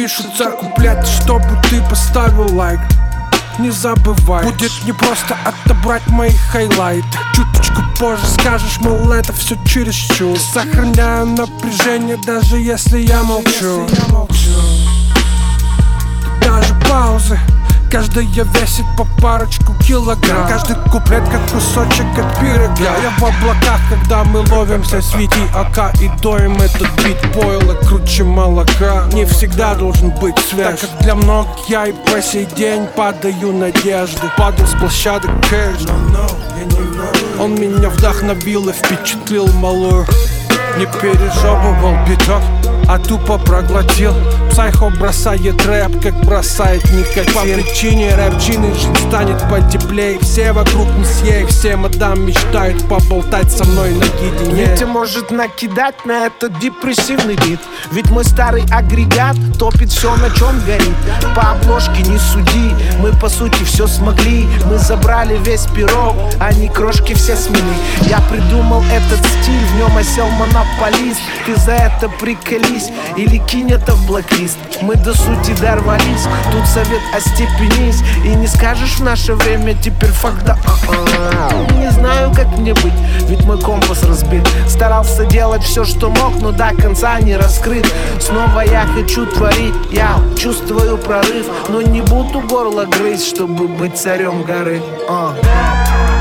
пишутся куплеты, чтобы ты поставил лайк. Не забывай, будет не просто отобрать мои хайлайты. Чуточку позже скажешь, мол, это все чересчур. Сохраняю напряжение, даже если я молчу. Даже паузы, каждая весит по парочку килограмм. Каждый куплет как кусочек от пирога. Я в облаках, когда мы ловимся, свети ока и доим этот бит. Пойло круче молока, не всегда должен быть свеж. Так как для многих я и по сей день падаю надежды. Падал с площадок кэш. Он меня вдохновил и впечатлил малую. Не пережевывал биток, а тупо проглотил. Псайхо бросает рэп, как бросает никотин. По причине рэпчины жизнь станет потеплее. Все вокруг месье, все мадам мечтают поболтать со мной наедине. Витя может накидать на этот депрессивный бит. Ведь мой старый агрегат топит все, на чем горит. По обложке не суди, мы по сути все смогли. Мы забрали весь пирог, они крошки все смели. Я придумал этот стиль, в нем осел монополист. Ты за это приколись или кинь это в блэклист. Мы до сути дорвались, тут совет остепенись. И не скажешь в наше время теперь факта. Не знаю, как мне быть, ведь мой компас разбит. Старался делать все, что мог, но до конца не раскрыт. Снова я хочу творить, я чувствую прорыв. Но не буду горло грызть, чтобы быть царем горы.